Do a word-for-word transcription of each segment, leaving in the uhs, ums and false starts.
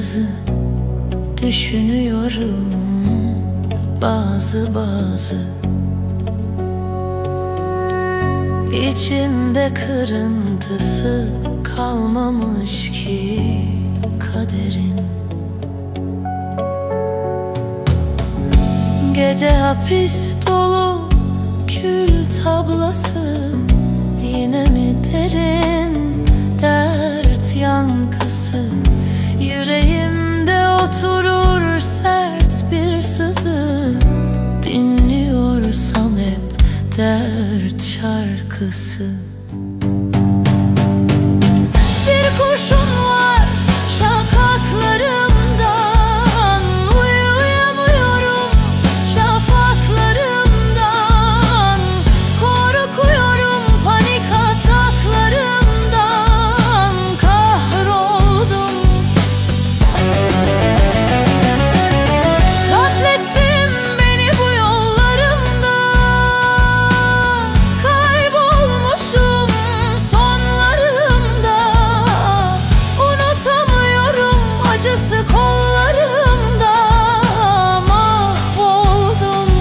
bazı düşünüyorum, bazı bazı İçimde kırıntısı kalmamış ki kaderin. Gece hapis dolu kül tablası, yine mi derin dert yankısı? Yüreğimde oturur sert bir sızı, dinliyorsam hep dert şarkısı. Bir kurşun var şakaklarımdan, uyuyamıyorum şafaklarımdan, korkuyorum panik ataklarımdan, kahroldum. Katlettin beni bu yollarımda, kaybolmuşum sonlarımda, unutamıyorum acısı kollarımda, mahvoldum.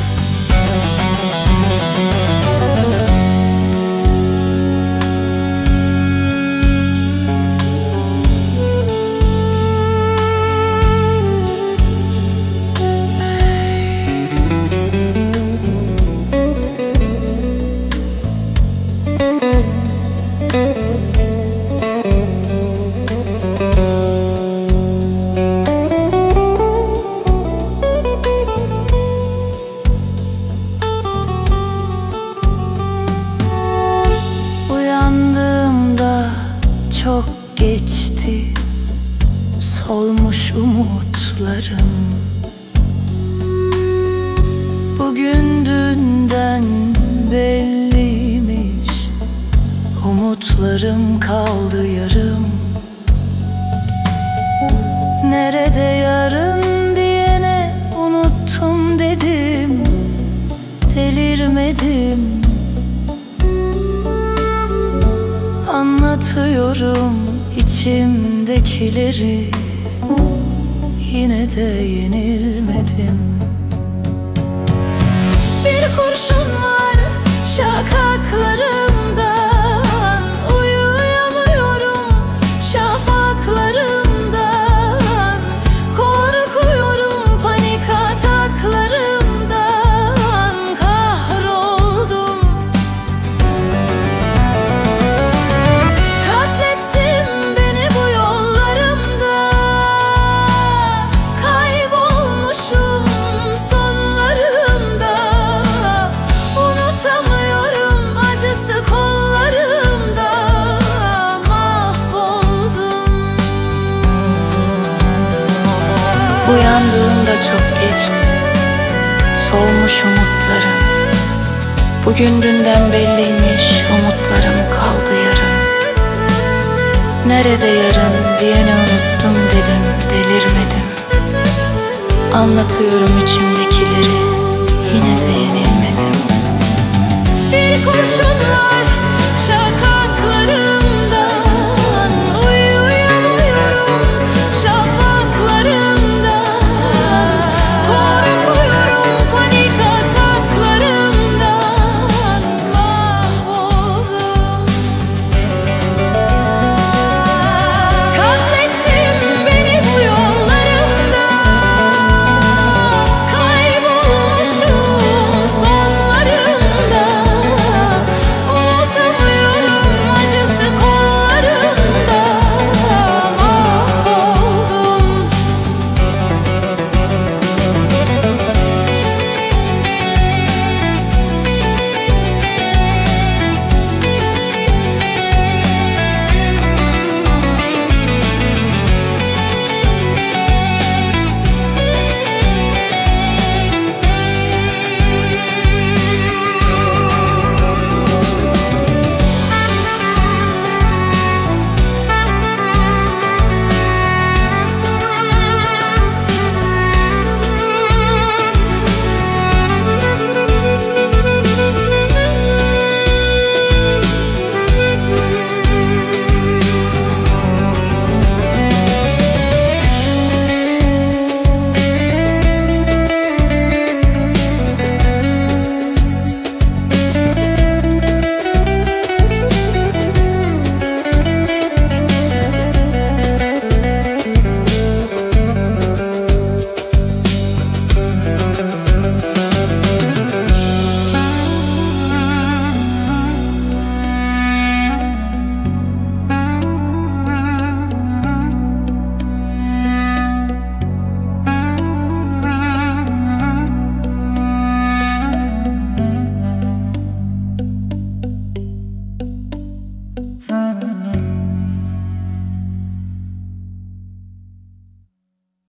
Uyandığımda çok geçti, solmuş umutlarım. Bugün dünden belliymiş, umutlarım kaldı yarım. Nerede yarın diyene unuttum dedim, delirmedim. Anlatıyorum içimdekileri, yine de yenilmedim. Bir kurşun var şakaklarımdan, uyuyamıyorum şafaklarımdan, korkuyorum panik ataklarımdan, kahroldum. Katlettin beni bu yollarımda, kaybolmuşum sonlarımda, unutamıyorum acısı kollarımda, mahvoldum. Uyandığımda çok geçti, solmuş umutlarım. Bugün dünden belliymiş, umutlarım kaldı yarım. Nerede yarın diyene unuttum dedim, delirmedim. Anlatıyorum içimdekileri, yine de yenilmedim. Bir kurşun var şaka